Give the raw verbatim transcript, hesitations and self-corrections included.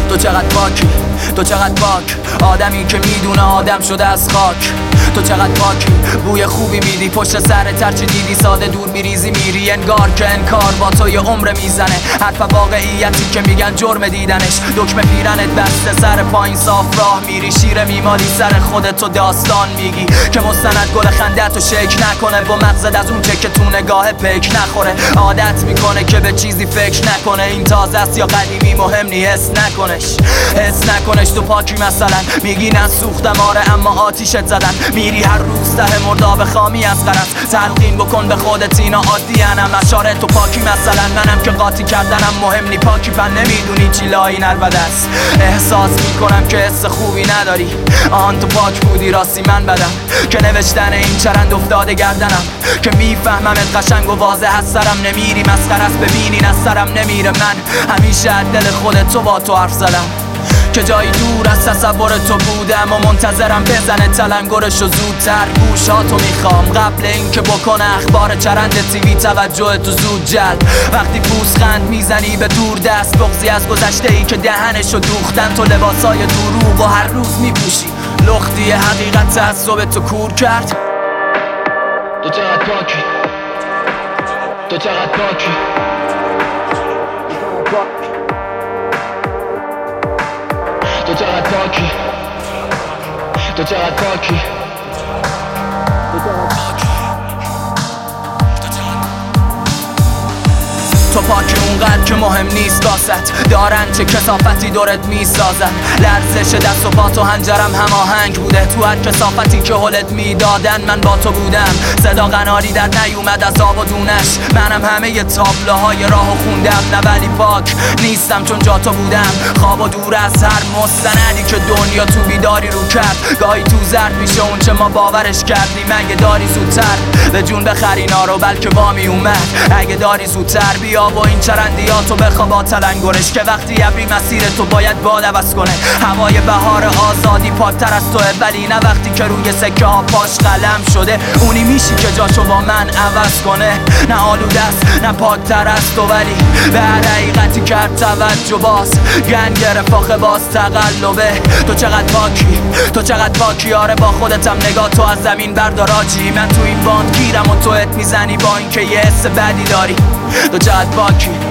تو چقدر پاکی، تو چقدر پاک، آدمی که میدونه آدم شده از خاک. تو چقدر پاکی، بوی خوبی میدی، پشت سرت هرچی دیدی ساده دور میریزی میری، انگار که انکار با تو یه عمر میزنه. حرف واقعیتی که میگن جرم دیدنش، دکمه پیرنت بسته سر پایین صاف راه میری، شیر میمالی سر خودتو داستان میگی که مستند گل خندتو شک نکنه، با مغزت از اون که تو نگاه پک نخوره. عادت میکنه که به چیزی فکر نکنه، این تازه است یا قدیمی مهم نی، حس نکنش حس نکنش. تو پاکی مثلا میگی نسوختم آره اما آتیشت زدن، میری هر روز ته مرداب خامی از غرض، تلقین بکن به خودت اینا عادی انم اشاره. تو پاکی مثلا منم که قاطی کردنم مهم نی، پاکی پن نمیدونی چی لای نربد است. احساس میکنم که حس خوبی نداری، آن تو پاک بودی راستی من بدم که نوشتن این چرند افتاده گردنم، که میفهممت قشنگ و واضح از سرم نمیری، مسخره است ببینین از سرم نمیره. من همیشه از دل خودت تو با تو حرف زدم که جایی دور از تصور تو بودم و منتظرم بزنه تلنگرشو زودتر. گوشاتو میخوام قبل اینکه بکنه اخبار چرند تیوی توجه تو زود جلب. وقتی پوزخند میزنی به دور دست، بغضی از گذشته ای که دهنشو دوختن، تو لباسای دروغ و هر روز میپوشی، لختی حقیقت تعصب تو کور کرد. تو چقدر پاکی، تو چقدر پاکی، تو چقدر پاکی، تو چقدر پاکی، تو پاکی اونقدر که مهم نیست باست، دارن چه کثافتی دورت میسازن. لرزش دست و پا تو هنجرم هماهنگ بوده، تو هر کثافتی که حلت میدادن من با تو بودم. صدا قناری در نیومد از آب و دونش، منم همه ی تابلوهای راهو خوندم. نه ولی پاک نیستم چون جا تو بودم، خواب و دور از هر مستندی که دنیا تو بیداری رو کرد. گاهی تو زرد میشه اون چه ما باورش کردیم، اگه داری زودتر به جون بخر اینا رو بلکه وامی اومد. اگه داری زودتر بیا و این چرندیاتو بخوا با تلنگرش، که وقتی ابری مسیر تو باید باد عوض کنه. هوای بهار آزادی پاکتر از توه، ولی نه وقتی که روی سکه ها پاش قلم شده. اونی میشی که جاشو با من عوض کنه، نه آلوده است نه پاکتر از تو، ولی به هر حقیقتی کرد توجه باز گنگ گرفت آخه باز تقلبه. تو چقدر پاکی، تو چقدر پاکی، آره با خودتم نگاه تو از زمین بردار آجی. من تو این باند گیرم و تو ات میزنی با اینکه یه حس بدی داری. تو چقدر پاکی.